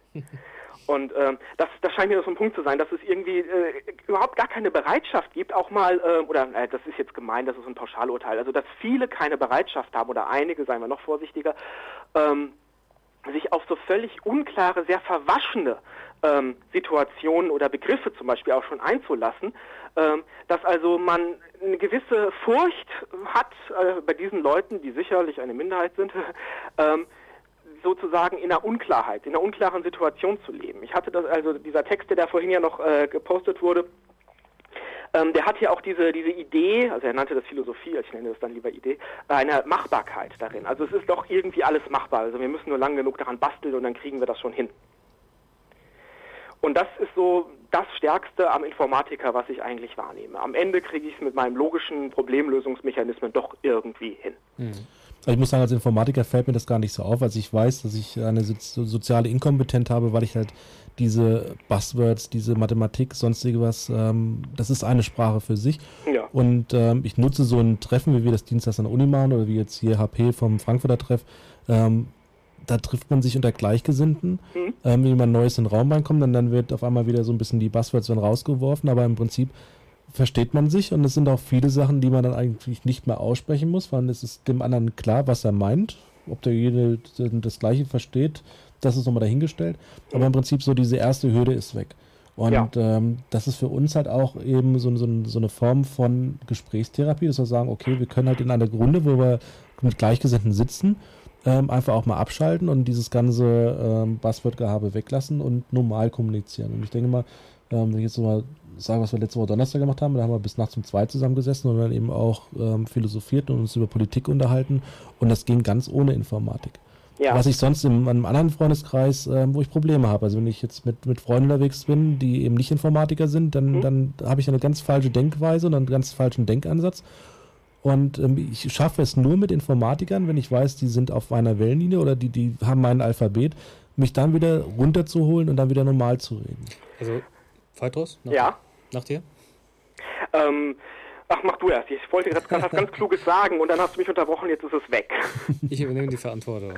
Und das scheint mir so ein Punkt zu sein, dass es irgendwie überhaupt gar keine Bereitschaft gibt, auch mal, das ist jetzt gemein, das ist ein Pauschalurteil, also dass viele keine Bereitschaft haben, oder einige, seien wir noch vorsichtiger, sich auf so völlig unklare, sehr verwaschene Situationen oder Begriffe zum Beispiel auch schon einzulassen, dass also man eine gewisse Furcht hat bei diesen Leuten, die sicherlich eine Minderheit sind, sozusagen in einer unklaren Situation zu leben. Ich hatte dieser Text, der da vorhin ja noch gepostet wurde, der hat ja auch diese Idee, also er nannte das Philosophie, ich nenne das dann lieber Idee, eine Machbarkeit darin. Also es ist doch irgendwie alles machbar. Also wir müssen nur lang genug daran basteln und dann kriegen wir das schon hin. Und das ist so das Stärkste am Informatiker, was ich eigentlich wahrnehme. Am Ende kriege ich es mit meinen logischen Problemlösungsmechanismen doch irgendwie hin. Ich muss sagen, als Informatiker fällt mir das gar nicht so auf, als ich weiß, dass ich eine soziale Inkompetenz habe, weil ich halt diese Buzzwords, diese Mathematik, sonstige was, das ist eine Sprache für sich. Ja. Und ich nutze so ein Treffen, wie wir das dienstags an der Uni machen oder wie jetzt hier HP vom Frankfurter Treff, da trifft man sich unter Gleichgesinnten. Wenn jemand Neues in den Raum reinkommt, dann wird auf einmal wieder so ein bisschen die Buzzwords dann rausgeworfen, aber im Prinzip versteht man sich und es sind auch viele Sachen, die man dann eigentlich nicht mehr aussprechen muss, weil es ist dem anderen klar, was er meint. Ob derjenige das Gleiche versteht, das ist nochmal dahingestellt. Aber im Prinzip so diese erste Hürde ist weg. Und das ist für uns halt auch eben so eine Form von Gesprächstherapie, dass wir sagen, okay, wir können halt in einer Runde, wo wir mit Gleichgesinnten sitzen, einfach auch mal abschalten und dieses ganze Buzzword-Gehabe weglassen und normal kommunizieren. Und ich denke mal, wenn ich jetzt mal sage, was wir letzte Woche Donnerstag gemacht haben, da haben wir bis nachts um 2 zusammengesessen und dann eben auch philosophiert und uns über Politik unterhalten und das ging ganz ohne Informatik. Ja. Was ich sonst in einem anderen Freundeskreis, wo ich Probleme habe, also wenn ich jetzt mit Freunden unterwegs bin, die eben nicht Informatiker sind, dann habe ich eine ganz falsche Denkweise und einen ganz falschen Denkansatz. Und ich schaffe es nur mit Informatikern, wenn ich weiß, die sind auf einer Wellenlinie oder die haben mein Alphabet, mich dann wieder runterzuholen und dann wieder normal zu reden. Also, Phaedros? Nach dir? Mach du erst. Ich wollte gerade was ganz Kluges sagen und dann hast du mich unterbrochen, jetzt ist es weg. Ich übernehme die Verantwortung.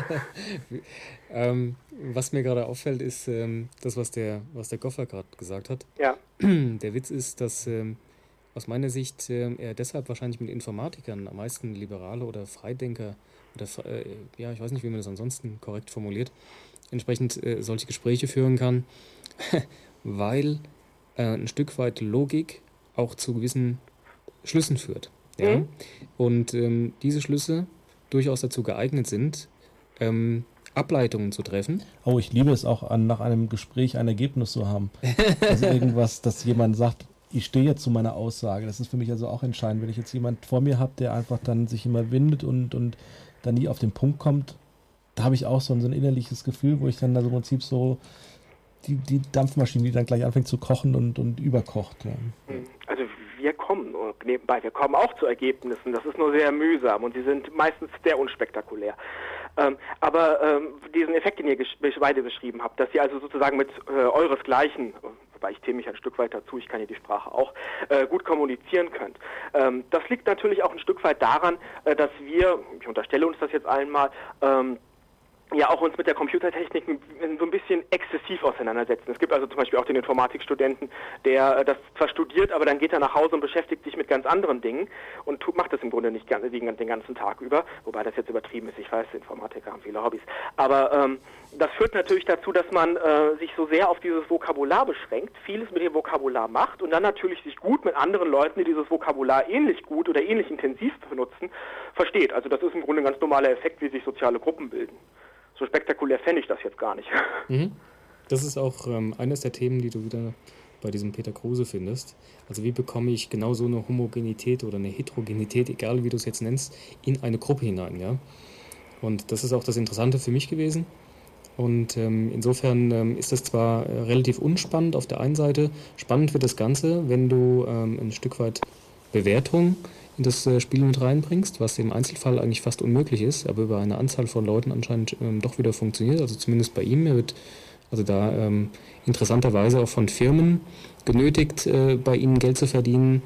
Was mir gerade auffällt, ist das, was der Goffer gerade gesagt hat. Ja. Der Witz ist, dass aus meiner Sicht er deshalb wahrscheinlich mit Informatikern am meisten Liberale oder Freidenker oder ich weiß nicht, wie man das ansonsten korrekt formuliert, entsprechend solche Gespräche führen kann, weil ein Stück weit Logik auch zu gewissen Schlüssen führt. Ja? Und diese Schlüsse durchaus dazu geeignet sind, Ableitungen zu treffen. Oh, ich liebe es auch, nach einem Gespräch ein Ergebnis zu haben. Also irgendwas, dass jemand sagt, ich stehe jetzt zu meiner Aussage. Das ist für mich also auch entscheidend. Wenn ich jetzt jemand vor mir habe, der einfach dann sich immer windet und dann nie auf den Punkt kommt, da habe ich auch so ein innerliches Gefühl, wo ich dann also im Prinzip so die Dampfmaschine, die dann gleich anfängt zu kochen und überkocht. Ja. Also wir kommen auch zu Ergebnissen. Das ist nur sehr mühsam und sie sind meistens sehr unspektakulär. Aber diesen Effekt, den ihr beide beschrieben habt, dass ihr also sozusagen mit euresgleichen, wobei ich zähle mich ein Stück weit dazu, ich kann ja die Sprache auch, gut kommunizieren könnt. Das liegt natürlich auch ein Stück weit daran, dass wir, ich unterstelle uns das jetzt allen mal, ja auch uns mit der Computertechnik so ein bisschen exzessiv auseinandersetzen. Es gibt also zum Beispiel auch den Informatikstudenten, der das zwar studiert, aber dann geht er nach Hause und beschäftigt sich mit ganz anderen Dingen und macht das im Grunde nicht den ganzen Tag über, wobei das jetzt übertrieben ist. Ich weiß, Informatiker haben viele Hobbys. Aber das führt natürlich dazu, dass man sich so sehr auf dieses Vokabular beschränkt, vieles mit dem Vokabular macht und dann natürlich sich gut mit anderen Leuten, die dieses Vokabular ähnlich gut oder ähnlich intensiv benutzen, versteht. Also das ist im Grunde ein ganz normaler Effekt, wie sich soziale Gruppen bilden. So spektakulär fände ich das jetzt gar nicht. Das ist auch eines der Themen, die du wieder bei diesem Peter Kruse findest. Also wie bekomme ich genau so eine Homogenität oder eine Heterogenität, egal wie du es jetzt nennst, in eine Gruppe hinein. Ja? Und das ist auch das Interessante für mich gewesen. Und insofern ist das zwar relativ unspannend auf der einen Seite, spannend wird das Ganze, wenn du ein Stück weit Bewertung in das Spiel mit reinbringst, was im Einzelfall eigentlich fast unmöglich ist, aber über eine Anzahl von Leuten anscheinend doch wieder funktioniert, also zumindest bei ihm. Er wird also da interessanterweise auch von Firmen genötigt, bei ihnen Geld zu verdienen,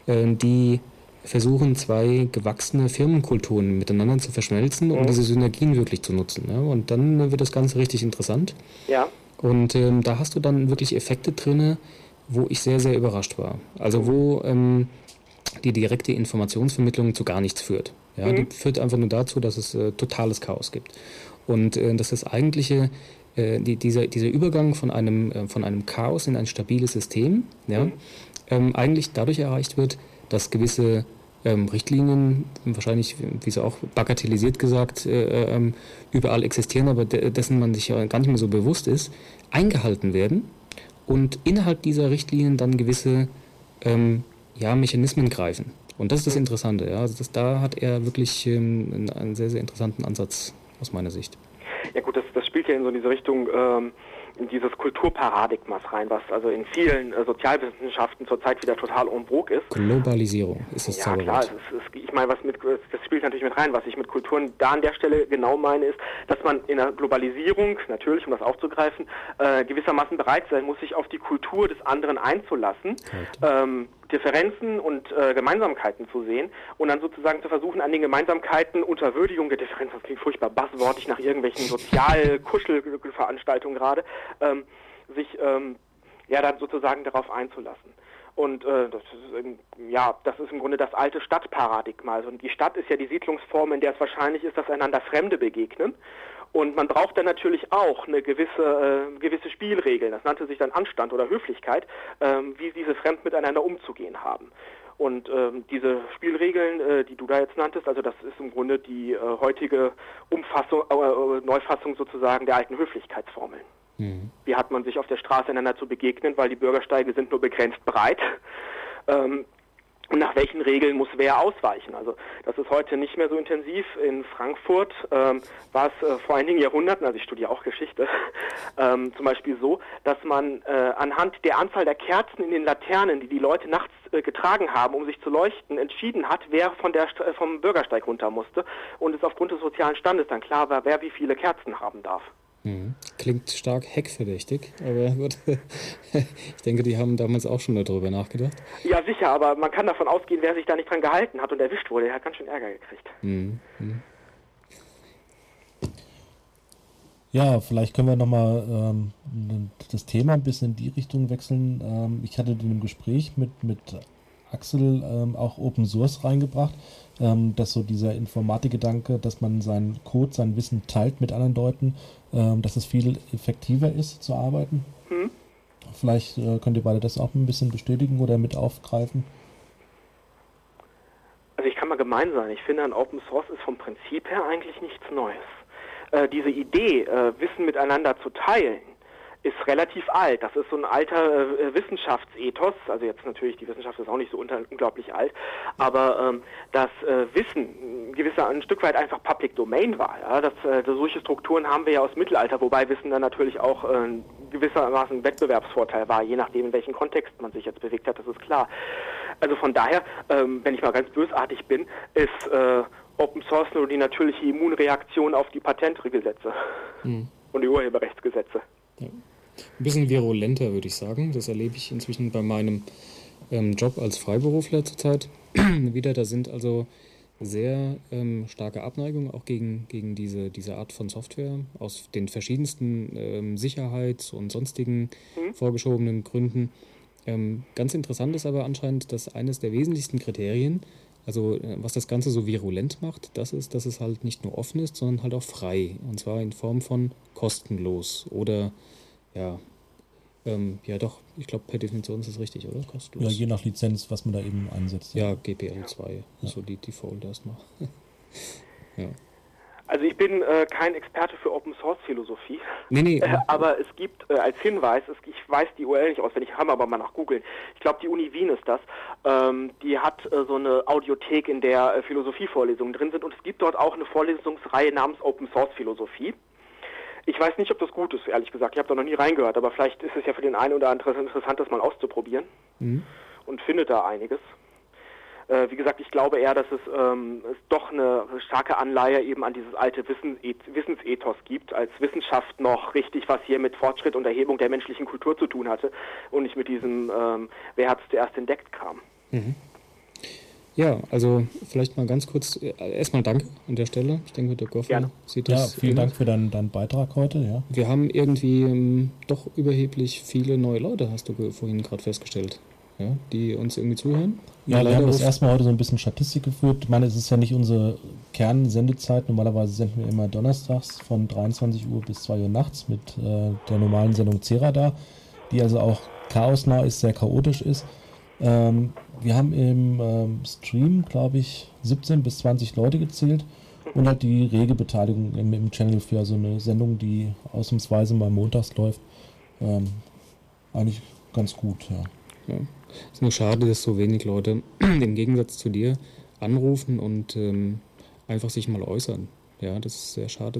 die versuchen, zwei gewachsene Firmenkulturen miteinander zu verschmelzen, um diese Synergien wirklich zu nutzen. Ja? Und dann wird das Ganze richtig interessant. Ja. Und da hast du dann wirklich Effekte drin, wo ich sehr, sehr überrascht war. Also wo die direkte Informationsvermittlung zu gar nichts führt. Ja, die führt einfach nur dazu, dass es totales Chaos gibt. Und dass das eigentliche, dieser Übergang von einem Chaos in ein stabiles System, ja, eigentlich dadurch erreicht wird, dass gewisse Richtlinien, wahrscheinlich, wie es auch bagatellisiert gesagt, überall existieren, aber dessen man sich ja gar nicht mehr so bewusst ist, eingehalten werden und innerhalb dieser Richtlinien dann gewisse Mechanismen greifen. Und das ist das Interessante. Ja? Also da hat er wirklich einen sehr, sehr interessanten Ansatz aus meiner Sicht. Ja gut, das spielt ja in so diese Richtung in dieses Kulturparadigmas rein, was also in vielen Sozialwissenschaften zurzeit wieder total en vogue ist. Globalisierung ist das Zauberwort. Ja klar, ich meine, das spielt natürlich mit rein. Was ich mit Kulturen da an der Stelle genau meine, ist, dass man in der Globalisierung, natürlich, um das aufzugreifen, gewissermaßen bereit sein muss, sich auf die Kultur des anderen einzulassen, Differenzen und Gemeinsamkeiten zu sehen und dann sozusagen zu versuchen, an den Gemeinsamkeiten unter Würdigung der Differenz, das klingt furchtbar buzzwortig nach irgendwelchen Sozial-Kuschel-Veranstaltungen gerade, sich dann sozusagen darauf einzulassen. Und das ist im Grunde das alte Stadtparadigma. Also die Stadt ist ja die Siedlungsform, in der es wahrscheinlich ist, dass einander Fremde begegnen. Und man braucht dann natürlich auch eine gewisse Spielregeln. Das nannte sich dann Anstand oder Höflichkeit, wie diese Fremden miteinander umzugehen haben. Und diese Spielregeln, die du da jetzt nanntest, also das ist im Grunde die heutige Neufassung sozusagen der alten Höflichkeitsformeln. Wie hat man sich auf der Straße einander zu begegnen, weil die Bürgersteige sind nur begrenzt breit. Und nach welchen Regeln muss wer ausweichen? Also das ist heute nicht mehr so intensiv. In Frankfurt war es vor einigen Jahrhunderten, also ich studiere auch Geschichte, zum Beispiel so, dass man anhand der Anzahl der Kerzen in den Laternen, die die Leute nachts getragen haben, um sich zu leuchten, entschieden hat, wer vom Bürgersteig runter musste und es aufgrund des sozialen Standes dann klar war, wer wie viele Kerzen haben darf. Klingt stark heckverdächtig, aber gut. Ich denke, die haben damals auch schon darüber nachgedacht. Ja, sicher, aber man kann davon ausgehen, wer sich da nicht dran gehalten hat und erwischt wurde, der hat ganz schön Ärger gekriegt. Ja, vielleicht können wir nochmal das Thema ein bisschen in die Richtung wechseln. Ich hatte in dem Gespräch mit Axel auch Open Source reingebracht, dass so dieser Informatikgedanke, dass man seinen Code, sein Wissen teilt mit anderen Leuten, dass es viel effektiver ist zu arbeiten. Vielleicht könnt ihr beide das auch ein bisschen bestätigen oder mit aufgreifen. Also ich kann mal gemein sein. Ich finde, ein Open Source ist vom Prinzip her eigentlich nichts Neues. diese Idee, Wissen miteinander zu teilen, ist relativ alt. Das ist so ein alter Wissenschaftsethos. Also jetzt natürlich, die Wissenschaft ist auch nicht so unglaublich alt, aber das Wissen ein Stück weit einfach Public Domain war. Ja? Solche Strukturen haben wir ja aus Mittelalter, wobei Wissen dann natürlich auch gewissermaßen ein Wettbewerbsvorteil war, je nachdem, in welchem Kontext man sich jetzt bewegt hat, das ist klar. Also von daher, wenn ich mal ganz bösartig bin, ist Open Source nur die natürliche Immunreaktion auf die Patentregelsätze und die Urheberrechtsgesetze. Ja. Ein bisschen virulenter, würde ich sagen. Das erlebe ich inzwischen bei meinem Job als Freiberufler zurzeit wieder. Da sind also sehr starke Abneigungen auch gegen diese Art von Software aus den verschiedensten Sicherheits- und sonstigen vorgeschobenen Gründen. Ganz interessant ist aber anscheinend, dass eines der wesentlichsten Kriterien, also was das Ganze so virulent macht, das ist, dass es halt nicht nur offen ist, sondern halt auch frei. Und zwar in Form von kostenlos oder ja doch, ich glaube per Definition ist es richtig, oder? Kostenlos. Ja, je nach Lizenz, was man da eben einsetzt. Ja, GPL2, so die Default erstmal. Ja. Also ich bin kein Experte für Open-Source-Philosophie, Nee. Aber es gibt als Hinweis, ich weiß die URL nicht auswendig, kann man aber mal nach googeln. Ich glaube, die Uni Wien ist das. Die hat so eine Audiothek, in der Philosophievorlesungen drin sind und es gibt dort auch eine Vorlesungsreihe namens Open-Source-Philosophie. Ich weiß nicht, ob das gut ist, ehrlich gesagt. Ich habe da noch nie reingehört, aber vielleicht ist es ja für den einen oder anderen interessant, das mal auszuprobieren und findet da einiges. Wie gesagt, ich glaube eher, dass es doch eine starke Anleihe eben an dieses alte Wissensethos gibt, als Wissenschaft noch richtig was hier mit Fortschritt und Erhebung der menschlichen Kultur zu tun hatte und nicht mit diesem wer hat es zuerst entdeckt kam. Ja, also vielleicht mal ganz kurz, erstmal danke an der Stelle. Ich denke, der Goffer sieht das. Ja, vielen Dank für deinen Beitrag heute. Ja. Wir haben irgendwie doch überheblich viele neue Leute, hast du vorhin gerade festgestellt, ja, die uns irgendwie zuhören. Ja, wir haben das erstmal heute so ein bisschen Statistik geführt. Ich meine, es ist ja nicht unsere Kernsendezeit. Normalerweise senden wir immer donnerstags von 23 Uhr bis 2 Uhr nachts mit der normalen Sendung Cera da, die also auch chaosnah ist, sehr chaotisch ist. Wir haben im Stream, glaube ich, 17 bis 20 Leute gezählt und halt die rege Beteiligung im Channel für so eine Sendung, die ausnahmsweise mal montags läuft. Eigentlich ganz gut, ja. Es ist nur schade, dass so wenig Leute im Gegensatz zu dir anrufen und einfach sich mal äußern. Ja, das ist sehr schade.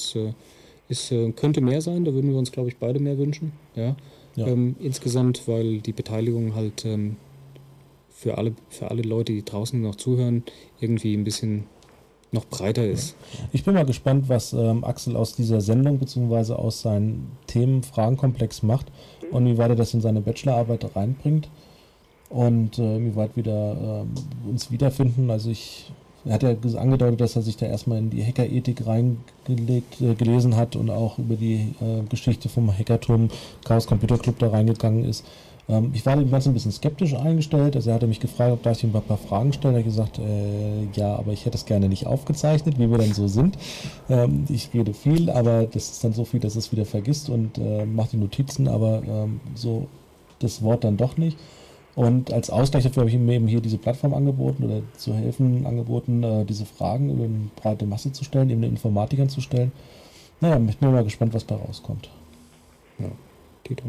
Das könnte mehr sein, da würden wir uns, glaube ich, beide mehr wünschen. Ja. Insgesamt, weil die Beteiligung halt für alle Leute, die draußen noch zuhören, irgendwie ein bisschen noch breiter ist. Ich bin mal gespannt, was Axel aus dieser Sendung bzw. aus seinem Themen-Fragenkomplex macht und wie weit er das in seine Bachelorarbeit reinbringt und wie weit wir da uns wiederfinden. Also er hat ja angedeutet, dass er sich da erstmal in die Hackerethik gelesen hat und auch über die Geschichte vom Hackerturm Chaos Computer Club da reingegangen ist. Ich war dem Ganzen ein bisschen skeptisch eingestellt, also er hatte mich gefragt, ob darf ich ihm ein paar Fragen stellen. Er hat gesagt, ja, aber ich hätte es gerne nicht aufgezeichnet, wie wir dann so sind. Ich rede viel, aber das ist dann so viel, dass es wieder vergisst und macht die Notizen, aber so das Wort dann doch nicht. Und als Ausgleich dafür habe ich ihm eben hier diese Plattform angeboten oder zu helfen angeboten, diese Fragen über eine breite Masse zu stellen, eben den Informatikern zu stellen. Naja, ich bin mal gespannt, was da rauskommt. Ja, Tito.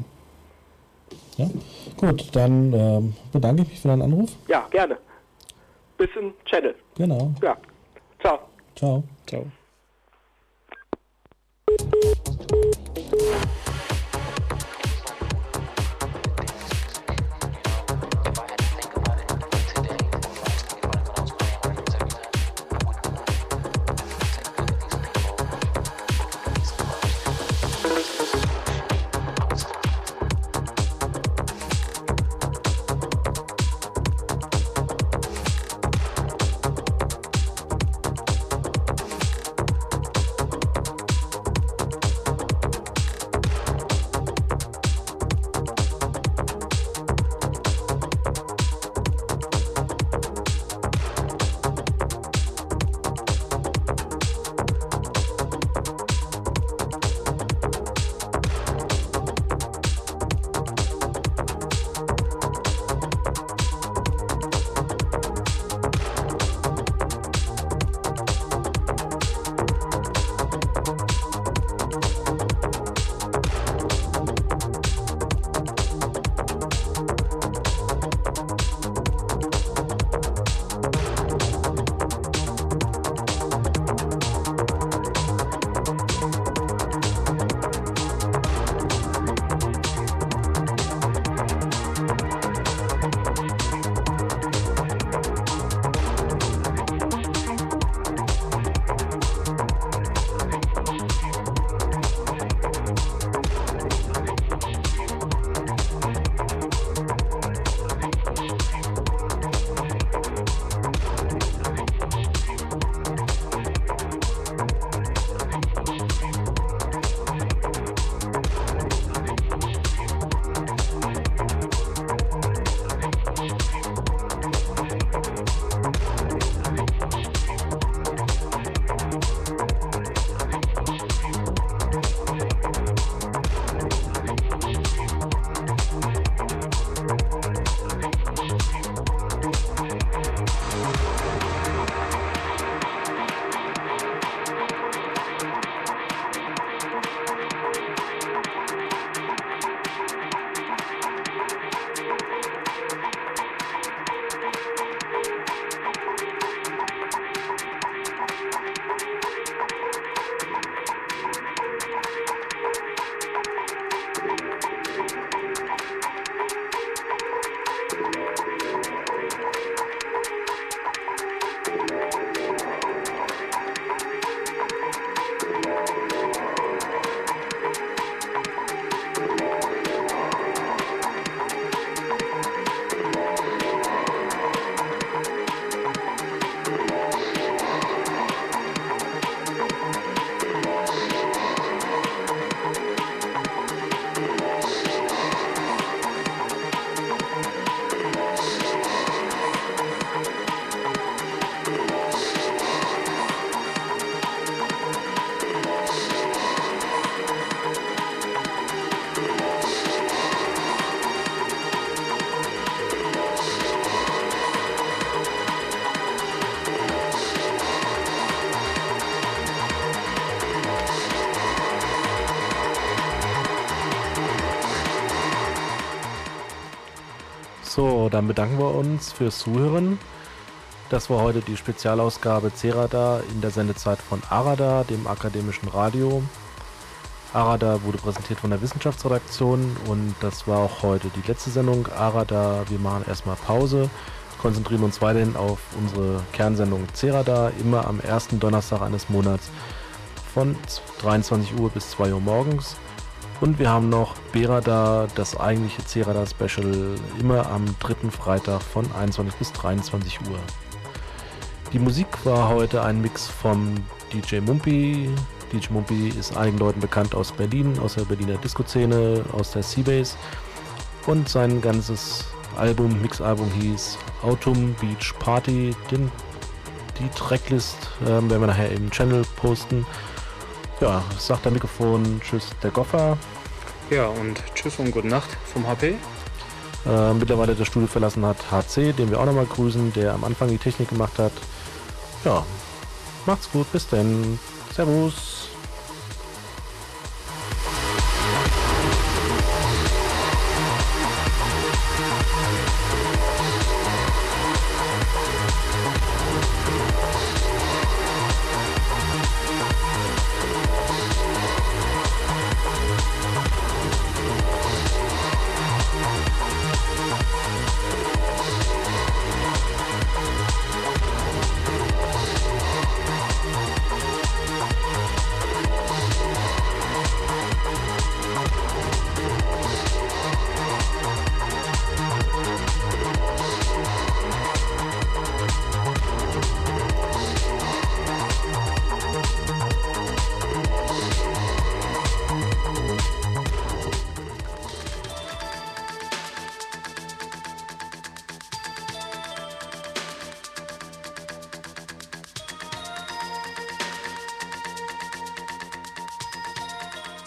Ja, gut, dann bedanke ich mich für deinen Anruf. Ja, gerne. Bis im Channel. Genau. Ja. Ciao. Ciao. Ciao. So, dann bedanken wir uns fürs Zuhören. Das war heute die Spezialausgabe CERADA in der Sendezeit von ARADA, dem akademischen Radio. ARADA wurde präsentiert von der Wissenschaftsredaktion und das war auch heute die letzte Sendung ARADA. Wir machen erstmal Pause, konzentrieren uns weiterhin auf unsere Kernsendung CERADA, immer am ersten Donnerstag eines Monats von 23 Uhr bis 2 Uhr morgens. Und wir haben noch BERADA, das eigentliche CERADA-Special, immer am dritten Freitag von 21 bis 23 Uhr. Die Musik war heute ein Mix vom DJ Mumpi. DJ Mumpi ist einigen Leuten bekannt aus Berlin, aus der Berliner Disco-Szene, aus der Seabase. Und sein ganzes Mixalbum hieß Autumn Beach Party. Die Tracklist werden wir nachher im Channel posten. Ja, sagt der Mikrofon tschüss, der Goffer. Ja, und tschüss und gute Nacht vom HP. Mittlerweile das Studio verlassen hat HC, den wir auch nochmal grüßen, der am Anfang die Technik gemacht hat. Ja, macht's gut, bis denn. Servus.